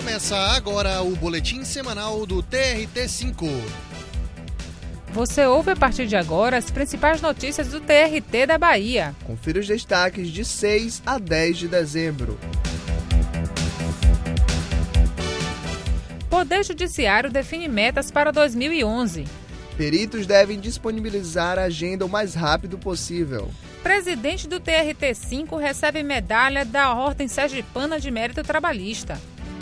Começa agora o boletim semanal do TRT5. Você ouve a partir de agora as principais notícias do TRT da Bahia. Confira os destaques de 6 a 10 de dezembro. Poder Judiciário define metas para 2011. Peritos devem disponibilizar a agenda o mais rápido possível. Presidente do TRT5 recebe medalha da Ordem Sergipana de Mérito Trabalhista.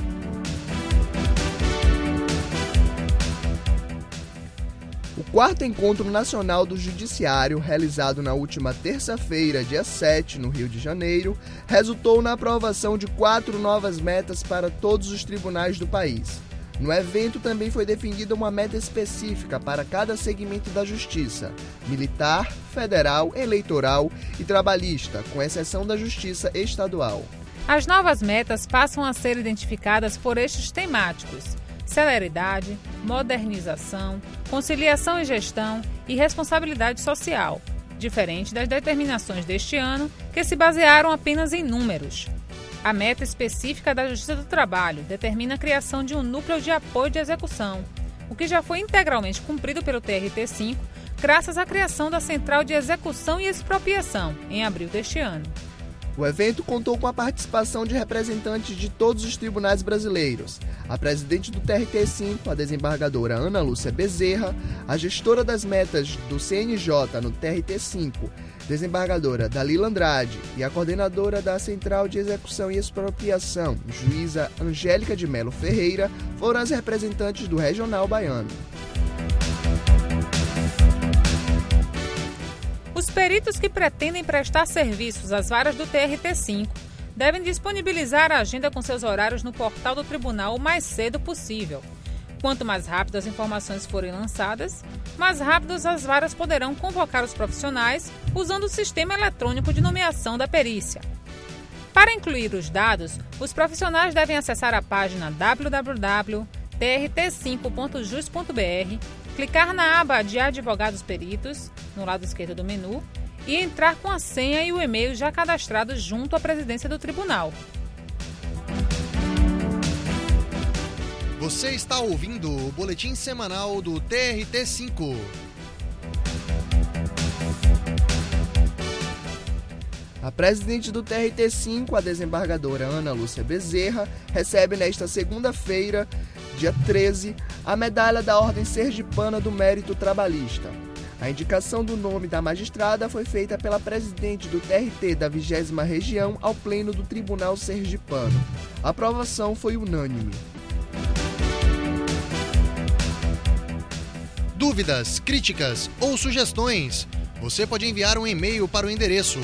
O quarto Encontro Nacional do Judiciário, realizado na última terça-feira, dia 7, no Rio de Janeiro, resultou na aprovação de 4 novas metas para todos os tribunais do país. No evento também foi definida uma meta específica para cada segmento da Justiça: militar, federal, eleitoral e trabalhista, com exceção da Justiça Estadual. As novas metas passam a ser identificadas por eixos temáticos: celeridade, modernização, conciliação e gestão e responsabilidade social, diferente das determinações deste ano, que se basearam apenas em números. A meta específica da Justiça do Trabalho determina a criação de um núcleo de apoio de execução, o que já foi integralmente cumprido pelo TRT5, graças à criação da Central de Execução e Expropriação, em abril deste ano. O evento contou com a participação de representantes de todos os tribunais brasileiros: a presidente do TRT5, a desembargadora Ana Lúcia Bezerra, a gestora das metas do CNJ no TRT5, desembargadora Dalila Andrade, e a coordenadora da Central de Execução e Expropriação, juíza Angélica de Melo Ferreira, foram as representantes do Regional Baiano. Os peritos que pretendem prestar serviços às varas do TRT5 devem disponibilizar a agenda com seus horários no portal do tribunal o mais cedo possível. Quanto mais rápido as informações forem lançadas, mais rápidos as varas poderão convocar os profissionais usando o sistema eletrônico de nomeação da perícia. Para incluir os dados, os profissionais devem acessar a página www.trt5.jus.br, clicar na aba de Advogados Peritos, no lado esquerdo do menu, e entrar com a senha e o e-mail já cadastrados junto à presidência do tribunal. Você está ouvindo o boletim semanal do TRT5. A presidente do TRT5, a desembargadora Ana Lúcia Bezerra, recebe nesta segunda-feira, dia 13, a medalha da Ordem Sergipana do Mérito Trabalhista. A indicação do nome da magistrada foi feita pela presidente do TRT da 20ª Região ao Pleno do Tribunal Sergipano. A aprovação foi unânime. Dúvidas, críticas ou sugestões? Você pode enviar um e-mail para o endereço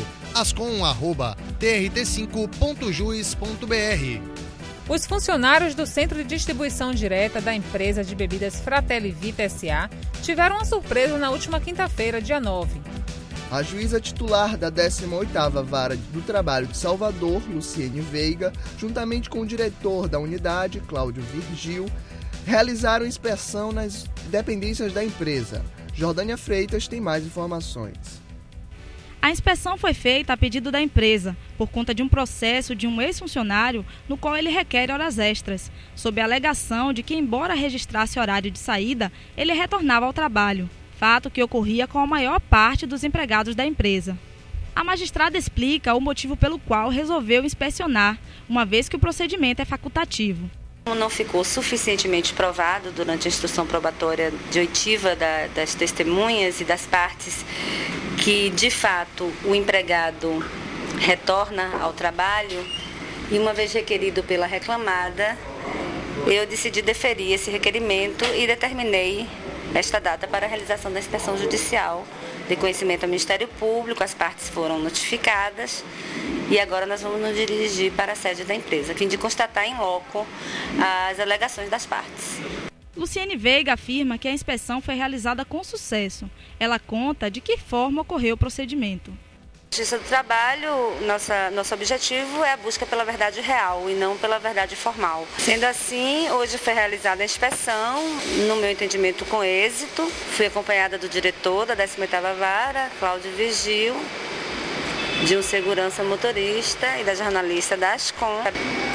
ascom@trt5.jus.br. Os funcionários do Centro de Distribuição Direta da empresa de bebidas Fratelli Vita S.A. tiveram uma surpresa na última quinta-feira, dia 9. A juíza titular da 18ª Vara do Trabalho de Salvador, Luciene Veiga, juntamente com o diretor da unidade, Cláudio Virgil, realizaram inspeção nas dependências da empresa. Jordânia Freitas tem mais informações. A inspeção foi feita a pedido da empresa, por conta de um processo de um ex-funcionário no qual ele requer horas extras, sob a alegação de que, embora registrasse horário de saída, ele retornava ao trabalho, fato que ocorria com a maior parte dos empregados da empresa. A magistrada explica o motivo pelo qual resolveu inspecionar, uma vez que o procedimento é facultativo. Não ficou suficientemente provado durante a instrução probatória de oitiva das testemunhas e das partes que, de fato, o empregado retorna ao trabalho, e uma vez requerido pela reclamada, eu decidi deferir esse requerimento e determinei esta data para a realização da inspeção judicial. De conhecimento ao Ministério Público, as partes foram notificadas e agora nós vamos nos dirigir para a sede da empresa, a fim de constatar em loco as alegações das partes. Luciene Veiga afirma que a inspeção foi realizada com sucesso. Ela conta de que forma ocorreu o procedimento. Justiça do Trabalho, nosso objetivo é a busca pela verdade real e não pela verdade formal. Sendo assim, hoje foi realizada a inspeção, no meu entendimento com êxito. Fui acompanhada do diretor da 18ª Vara, Cláudio Virgil, de um segurança motorista e da jornalista da Ascom.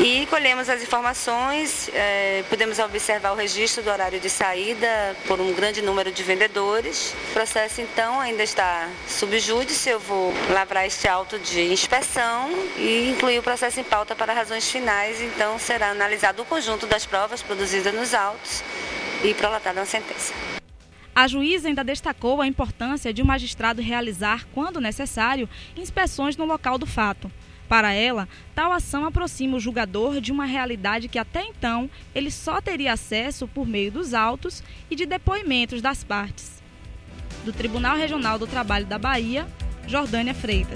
E colhemos as informações, pudemos observar o registro do horário de saída por um grande número de vendedores. O processo, então, ainda está sob júdice. Eu vou lavrar este auto de inspeção e incluir o processo em pauta para razões finais. Então, será analisado o conjunto das provas produzidas nos autos e prolatada uma sentença. A juíza ainda destacou a importância de o magistrado realizar, quando necessário, inspeções no local do fato. Para ela, tal ação aproxima o julgador de uma realidade que até então ele só teria acesso por meio dos autos e de depoimentos das partes. Do Tribunal Regional do Trabalho da Bahia, Jordânia Freitas.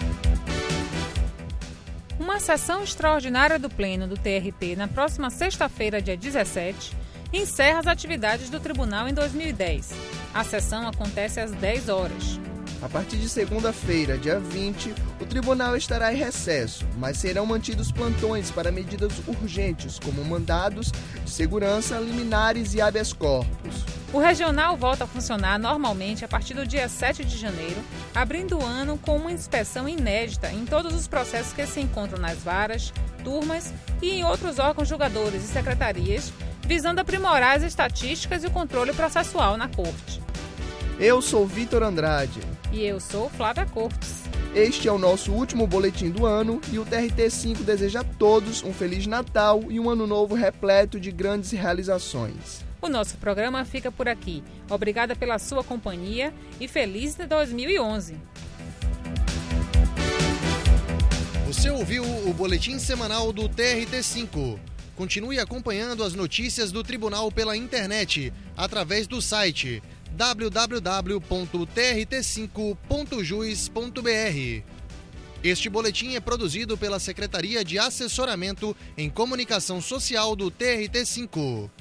Uma sessão extraordinária do Pleno do TRT na próxima sexta-feira, dia 17, encerra as atividades do Tribunal em 2010. A sessão acontece às 10 horas. A partir de segunda-feira, dia 20, o tribunal estará em recesso, mas serão mantidos plantões para medidas urgentes, como mandados de segurança, liminares e habeas corpus. O regional volta a funcionar normalmente a partir do dia 7 de janeiro, abrindo o ano com uma inspeção inédita em todos os processos que se encontram nas varas, turmas e em outros órgãos julgadores e secretarias, visando aprimorar as estatísticas e o controle processual na Corte. Eu sou Vitor Andrade. E eu sou Flávia Cortes. Este é o nosso último boletim do ano e o TRT5 deseja a todos um Feliz Natal e um ano novo repleto de grandes realizações. O nosso programa fica por aqui. Obrigada pela sua companhia e feliz 2011. Você ouviu o boletim semanal do TRT5. Continue acompanhando as notícias do Tribunal pela internet, através do site www.trt5.juiz.br. Este boletim é produzido pela Secretaria de Assessoramento em Comunicação Social do TRT5.